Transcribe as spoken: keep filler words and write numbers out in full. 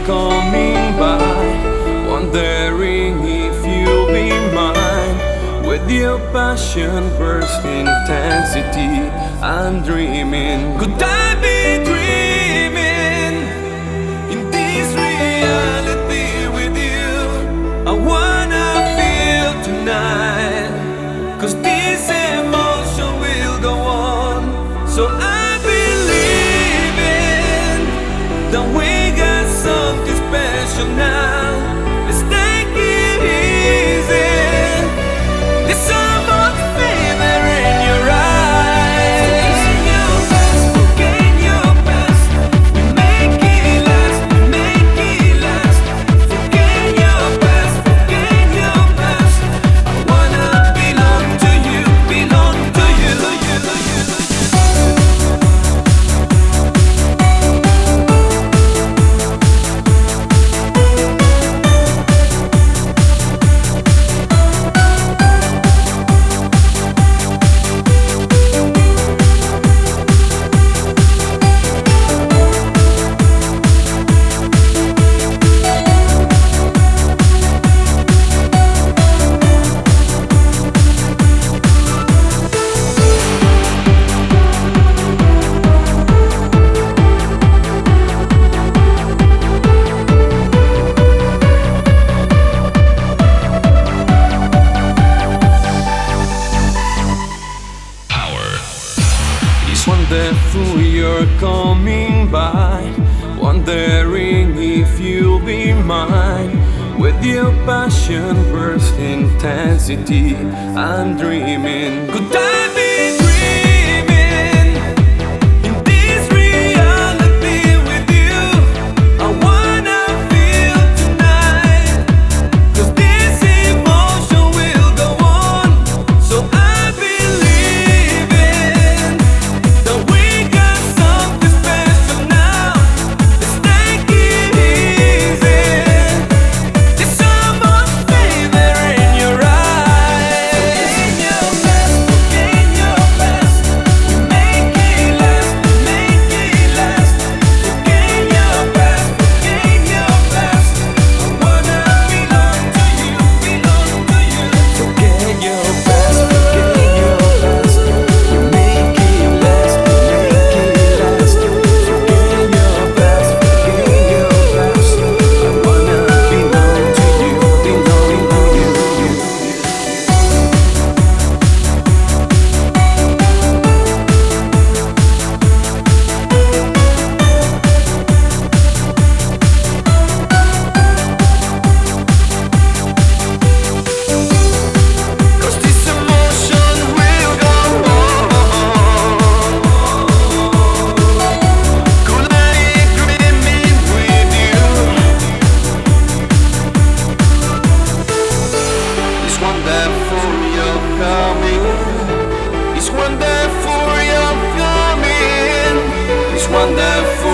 coming by, wondering if you'll be mine. With your passion burst intensity, I'm dreaming. Could I be dreaming in this reality with you? I wanna feel tonight, 'cause this emotion will go on. So I believe in that we got something special now. Let's take it easy. There's so much fever in your eyes. Forget your past, forget your past. We make it last, we make it last. Forget your past, forget your past. I wanna belong to you, belong to you, you, you, you. It's wonderful you're coming by, wondering if you'll be mine. With your passion burst intensity, I'm dreaming. Could I be dreaming in this reality with you? I wanna feel tonight, 'cause this emotion will go on. So I believe in that we got something special now. Let's take it easy. There's so much fever in your eyes. Forget your past, forget your past. We make it last, we make it last. Forget your past, forget your past. I wanna belong to you, belong to you. Forget your past, forget your past. We make it last, we make it last. Forget your past, forget your past. I wanna belong to you, belong to you, you. Cause this emotion will go on. Could I dreaming with you? It's wonderful you're coming. It's wonderful you're coming. It's wonderful